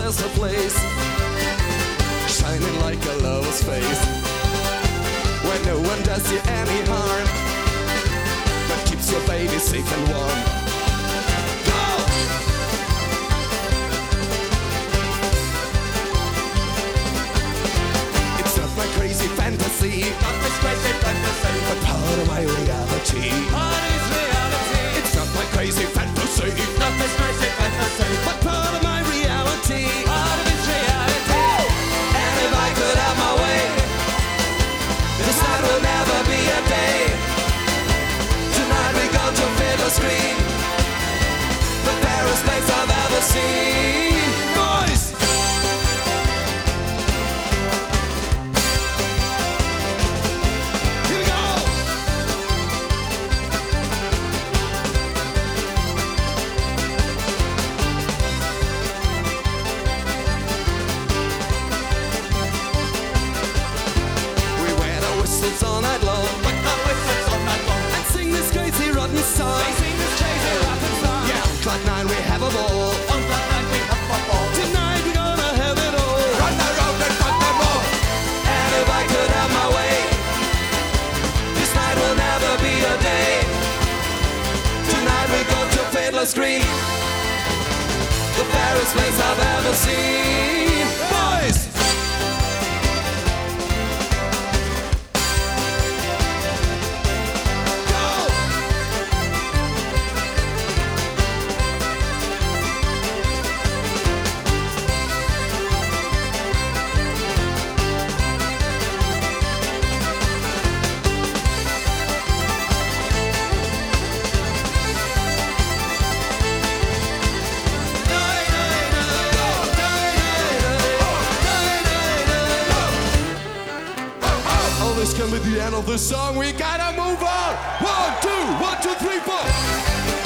there's a place shining like a lover's face, where no one does you any harm, but keeps your baby safe and warm. Go! It's not my crazy fantasy, Not this crazy fantasy, but part of my reality. part of his reality. It's not my crazy fantasy, Not this crazy fantasy, but part of my reality. part of his reality. And if I could have my way, this night will never be a day. Tonight we go to Fiddler's Green, the fairest place I've ever seen. Boys! Here we go! We wear our whistles all night long With the whistles on that long, and sing this crazy rotten song. they sing this crazy rotten song. Yeah, on Cloud 9 we have a ball. On that night we have football. Tonight we're gonna have it all. Run the road and fuck them all. And if I could have my way, this night will never be a day. Tonight we go to Fiddler's Green, the fairest place I've ever seen. Boys! Go! Oh, this can be the end of the song. We gotta move on. 1, 2, 1, 2, 3, 4.